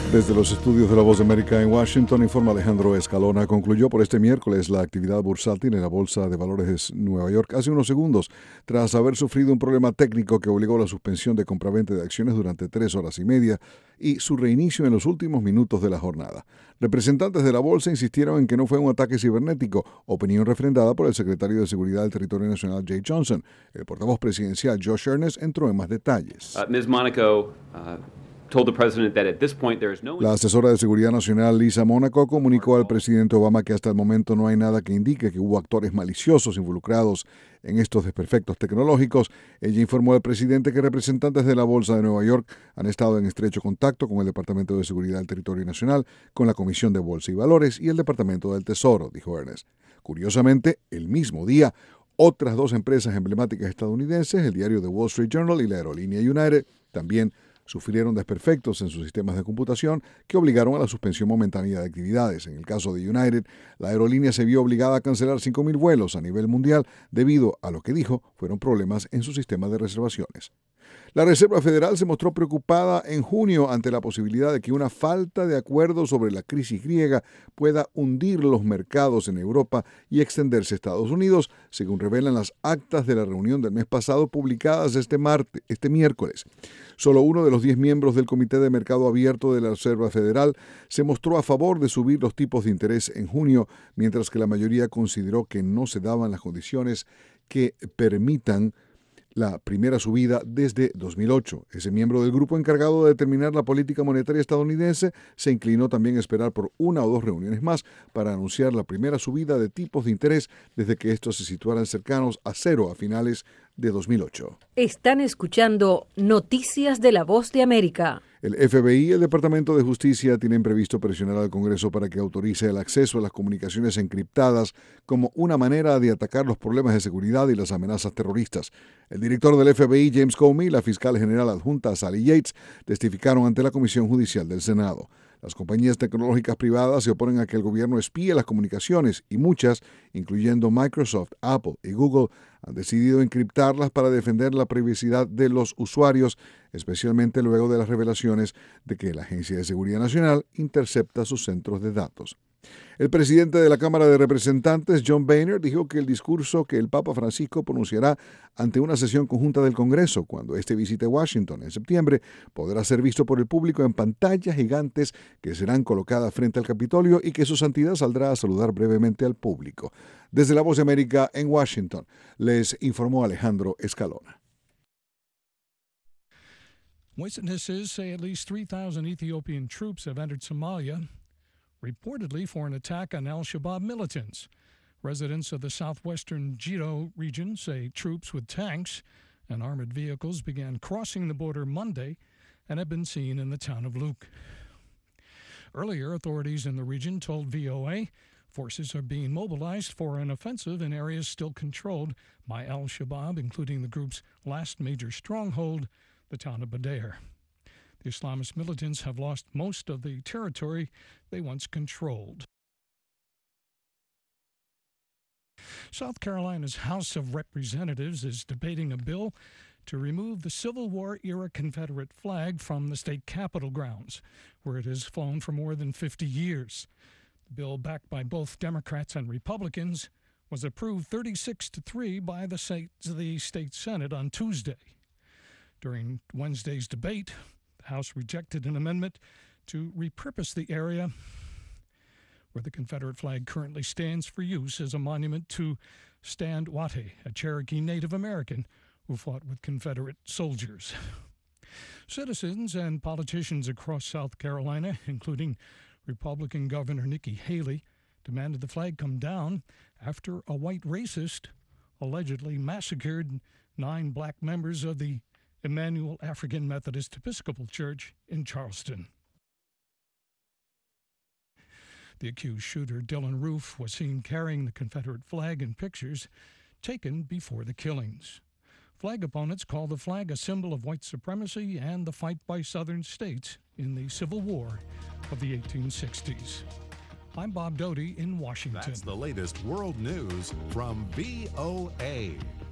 Desde los estudios de La Voz de América en Washington, informa Alejandro Escalona. Concluyó por este miércoles la actividad bursátil en la Bolsa de Valores de Nueva York hace unos segundos, tras haber sufrido un problema técnico que obligó a la suspensión de compraventa de acciones durante 3 horas y media y su reinicio en los últimos minutos de la jornada. Representantes de la bolsa insistieron en que no fue un ataque cibernético, opinión refrendada por el secretario de Seguridad del Territorio Nacional, Jay Johnson. El portavoz presidencial, Josh Earnest, entró en más detalles. Ms. Monaco told the president that at this point there is no... La asesora de Seguridad Nacional, Lisa Monaco, comunicó al presidente Obama que hasta el momento no hay nada que indique que hubo actores maliciosos involucrados en estos desperfectos tecnológicos. Ella informó al presidente que representantes de la Bolsa de Nueva York han estado en estrecho contacto con el Departamento de Seguridad del Territorio Nacional, con la Comisión de Bolsa y Valores y el Departamento del Tesoro, dijo Earnest. Curiosamente, el mismo día, otras 2 empresas emblemáticas estadounidenses, el diario The Wall Street Journal y la aerolínea United, también sufrieron desperfectos en sus sistemas de computación que obligaron a la suspensión momentánea de actividades. En el caso de United, la aerolínea se vio obligada a cancelar 5,000 vuelos a nivel mundial debido a lo que dijo fueron problemas en su sistema de reservaciones. La Reserva Federal se mostró preocupada en junio ante la posibilidad de que una falta de acuerdo sobre la crisis griega pueda hundir los mercados en Europa y extenderse a Estados Unidos, según revelan las actas de la reunión del mes pasado publicadas este miércoles. Solo uno de los 10 miembros del Comité de Mercado Abierto de la Reserva Federal se mostró a favor de subir los tipos de interés en junio, mientras que la mayoría consideró que no se daban las condiciones que permitan la primera subida desde 2008. Ese miembro del grupo encargado de determinar la política monetaria estadounidense se inclinó también a esperar por 1 o 2 reuniones más para anunciar la primera subida de tipos de interés desde que estos se situaran cercanos a 0 a finales de 2008. Están escuchando Noticias de La Voz de América. El FBI y el Departamento de Justicia tienen previsto presionar al Congreso para que autorice el acceso a las comunicaciones encriptadas como una manera de atacar los problemas de seguridad y las amenazas terroristas. El director del FBI, James Comey, y la fiscal general adjunta, Sally Yates, testificaron ante la Comisión Judicial del Senado. Las compañías tecnológicas privadas se oponen a que el gobierno espíe las comunicaciones y muchas, incluyendo Microsoft, Apple y Google, han decidido encriptarlas para defender la privacidad de los usuarios, especialmente luego de las revelaciones de que la Agencia de Seguridad Nacional intercepta sus centros de datos. El presidente de la Cámara de Representantes, John Boehner, dijo que el discurso que el Papa Francisco pronunciará ante una sesión conjunta del Congreso cuando éste visite Washington en septiembre podrá ser visto por el público en pantallas gigantes que serán colocadas frente al Capitolio y que su santidad saldrá a saludar brevemente al público. Desde La Voz de América en Washington, les informó Alejandro Escalona. Witnesses say at least 3,000 Ethiopian troops have entered Somalia, reportedly for an attack on al-Shabaab militants. Residents of the southwestern Gedo region say troops with tanks and armored vehicles began crossing the border Monday and have been seen in the town of Luke. Earlier, authorities in the region told VOA forces are being mobilized for an offensive in areas still controlled by al-Shabaab, including the group's last major stronghold, the town of Badr. The Islamist militants have lost most of the territory they once controlled. South Carolina's House of Representatives is debating a bill to remove the Civil War-era Confederate flag from the state capitol grounds, where it has flown for more than 50 years. The bill, backed by both Democrats and Republicans, was approved 36-3 by the state Senate on Tuesday. During Wednesday's debate, the House rejected an amendment to repurpose the area where the Confederate flag currently stands for use as a monument to Stand Watie, a Cherokee Native American who fought with Confederate soldiers. Citizens and politicians across South Carolina, including Republican Governor Nikki Haley, demanded the flag come down after a white racist allegedly massacred 9 black members of the Emmanuel African Methodist Episcopal Church in Charleston. The accused shooter, Dylan Roof, was seen carrying the Confederate flag in pictures taken before the killings. Flag opponents call the flag a symbol of white supremacy and the fight by Southern states in the Civil War of the 1860s. I'm Bob Doty in Washington. That's the latest world news from VOA.